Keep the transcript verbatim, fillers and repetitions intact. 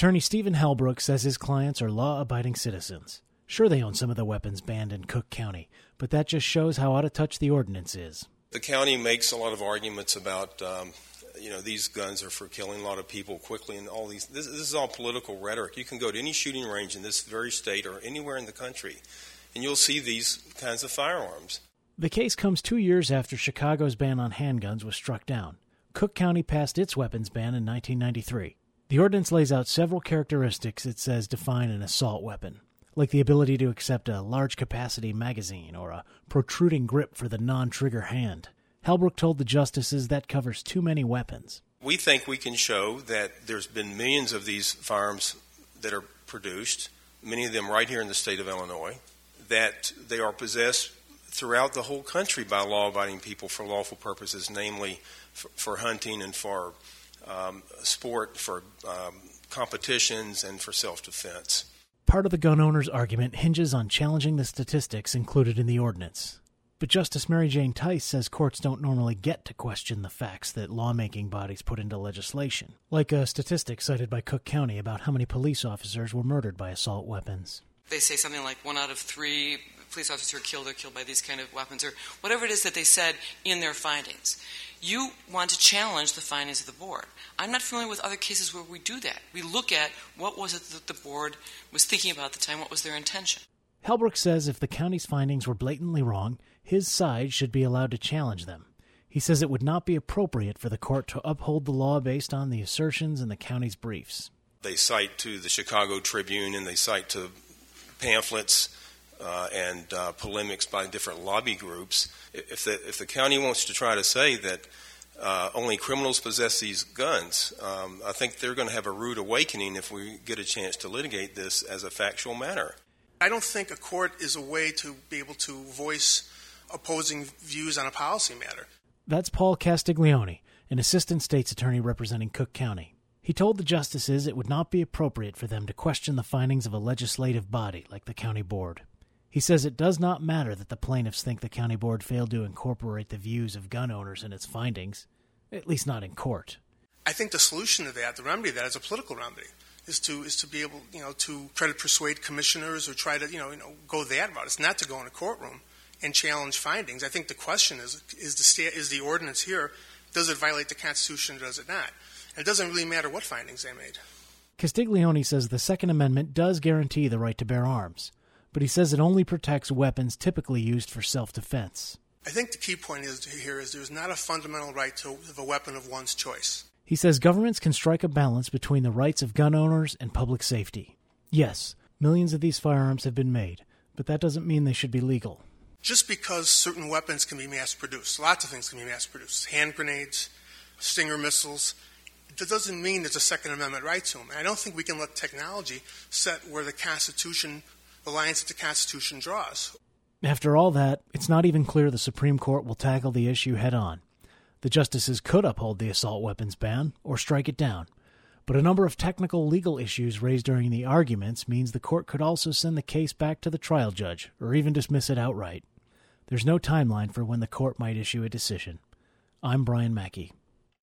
Attorney Stephen Halbrook says his clients are law-abiding citizens. Sure, they own some of the weapons banned in Cook County, but that just shows how out of touch the ordinance is. The county makes a lot of arguments about, um, you know, these guns are for killing a lot of people quickly and all these. This, this is all political rhetoric. You can go to any shooting range in this very state or anywhere in the country, and you'll see these kinds of firearms. The case comes two years after Chicago's ban on handguns was struck down. Cook County passed its weapons ban in nineteen ninety-three. The ordinance lays out several characteristics it says define an assault weapon, like the ability to accept a large-capacity magazine or a protruding grip for the non-trigger hand. Halbrook told the justices that covers too many weapons. We think we can show that there's been millions of these firearms that are produced, many of them right here in the state of Illinois, that they are possessed throughout the whole country by law-abiding people for lawful purposes, namely for, for hunting and for um, sport, for um, competitions, and for self-defense. Part of the gun owner's argument hinges on challenging the statistics included in the ordinance. But Justice Mary Jane Tice says courts don't normally get to question the facts that lawmaking bodies put into legislation, like a statistic cited by Cook County about how many police officers were murdered by assault weapons. They say something like one out of three police officers who are killed are killed by these kind of weapons, or whatever it is that they said in their findings. You want to challenge the findings of the board. I'm not familiar with other cases where we do that. We look at what was it that the board was thinking about at the time, what was their intention. Halbrook says if the county's findings were blatantly wrong, his side should be allowed to challenge them. He says it would not be appropriate for the court to uphold the law based on the assertions in the county's briefs. They cite to the Chicago Tribune and they cite to pamphlets uh, and uh, polemics by different lobby groups. If the, if the county wants to try to say that uh, only criminals possess these guns, um, I think they're going to have a rude awakening if we get a chance to litigate this as a factual matter. I don't think a court is a way to be able to voice opposing views on a policy matter. That's Paul Castiglione, an assistant state's attorney representing Cook County. He told the justices it would not be appropriate for them to question the findings of a legislative body like the county board. He says it does not matter that the plaintiffs think the county board failed to incorporate the views of gun owners in its findings, at least not in court. I think the solution to that, the remedy to that, is a political remedy. Is to is to be able, you know, to try to persuade commissioners or try to, you know, you know, go that route. It's not to go in a courtroom and challenge findings. I think the question is: is the sta- is the ordinance here? Does it violate the Constitution or does it not? And it doesn't really matter what findings they made. Castiglione says the Second Amendment does guarantee the right to bear arms, but he says it only protects weapons typically used for self-defense. I think the key point is here is there's not a fundamental right to have a weapon of one's choice. He says governments can strike a balance between the rights of gun owners and public safety. Yes, millions of these firearms have been made, but that doesn't mean they should be legal. Just because certain weapons can be mass-produced, lots of things can be mass-produced, hand grenades, Stinger missiles, that doesn't mean there's a Second Amendment right to them. And I don't think we can let technology set where the Constitution, the lines that the Constitution draws. After all that, it's not even clear the Supreme Court will tackle the issue head-on. The justices could uphold the assault weapons ban or strike it down, but a number of technical legal issues raised during the arguments means the court could also send the case back to the trial judge or even dismiss it outright. There's no timeline for when the court might issue a decision. I'm Brian Mackey.